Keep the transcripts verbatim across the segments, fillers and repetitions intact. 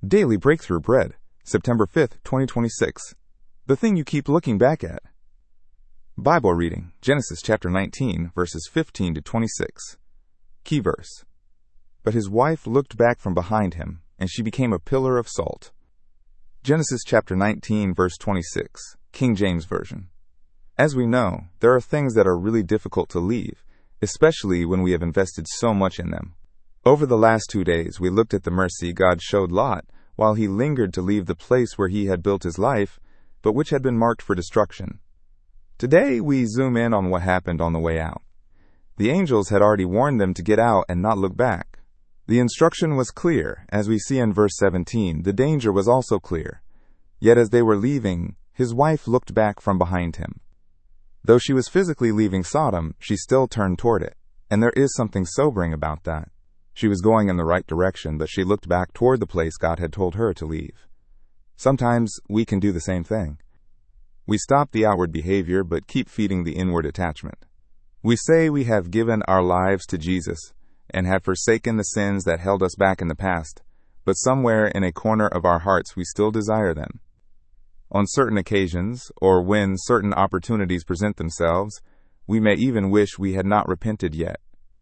Daily Breakthrough Bread, September fifth, twenty twenty-six. The thing you keep looking back at. Bible reading, Genesis chapter nineteen, verses fifteen to twenty-six. Key verse. But his wife looked back from behind him, and she became a pillar of salt. Genesis chapter nineteen, verse twenty-six, King James Version. As we know, there are things that are really difficult to leave, especially when we have invested so much in them. Over the last two days, we looked at the mercy God showed Lot while he lingered to leave the place where he had built his life, but which had been marked for destruction. Today, we zoom in on what happened on the way out. The angels had already warned them to get out and not look back. The instruction was clear. As we see in verse seventeen, the danger was also clear. Yet as they were leaving, his wife looked back from behind him. Though she was physically leaving Sodom, she still turned toward it, and there is something sobering about that. She was going in the right direction, but she looked back toward the place God had told her to leave. Sometimes we can do the same thing. We stop the outward behavior, but keep feeding the inward attachment. We say we have given our lives to Jesus and have forsaken the sins that held us back in the past, but somewhere in a corner of our hearts we still desire them. On certain occasions, or when certain opportunities present themselves, we may even wish we had not repented yet.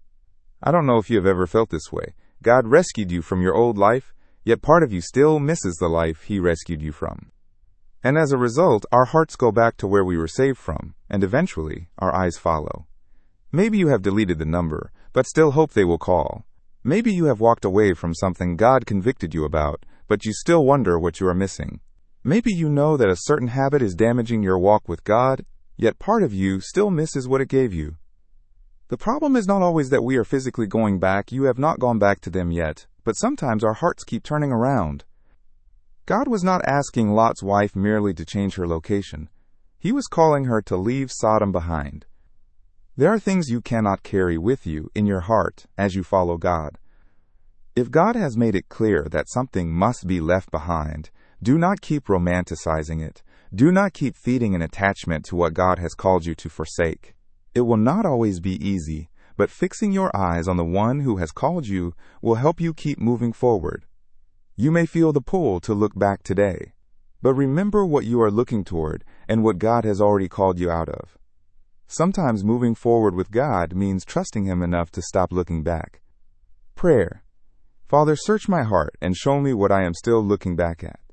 I don't know if you have ever felt this way. God rescued you from your old life, yet part of you still misses the life He rescued you from. And as a result, our hearts go back to where we were saved from, and eventually, our eyes follow. Maybe you have deleted the number, but still hope they will call. Maybe you have walked away from something God convicted you about, but you still wonder what you are missing. Maybe you know that a certain habit is damaging your walk with God, yet part of you still misses what it gave you. The problem is not always that we are physically going back. You have not gone back to them yet, but sometimes our hearts keep turning around. God was not asking Lot's wife merely to change her location. He was calling her to leave Sodom behind. There are things you cannot carry with you in your heart as you follow God. If God has made it clear that something must be left behind, do not keep romanticizing it. Do not keep feeding an attachment to what God has called you to forsake. It will not always be easy, but fixing your eyes on the one who has called you will help you keep moving forward. You may feel the pull to look back today, but remember what you are looking toward and what God has already called you out of. Sometimes moving forward with God means trusting Him enough to stop looking back. Prayer. Father, search my heart and show me what I am still looking back at.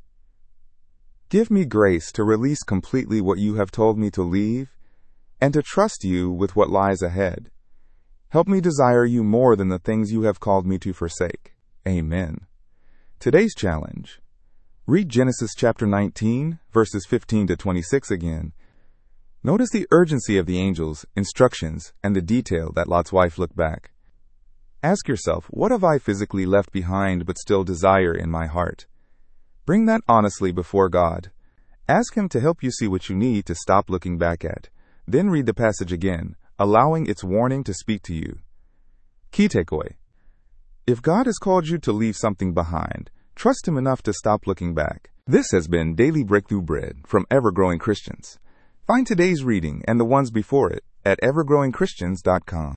Give me grace to release completely what you have told me to leave and to trust you with what lies ahead. Help me desire you more than the things you have called me to forsake. Amen. Today's challenge. Read Genesis chapter nineteen, verses fifteen to twenty-six again. Notice the urgency of the angels, instructions, and the detail that Lot's wife looked back. Ask yourself, what have I physically left behind but still desire in my heart? Bring that honestly before God. Ask Him to help you see what you need to stop looking back at. Then read the passage again, allowing its warning to speak to you. Key takeaway. If God has called you to leave something behind, trust Him enough to stop looking back. This has been Daily Breakthrough Bread from Ever-Growing Christians. Find today's reading and the ones before it at ever growing christians dot com.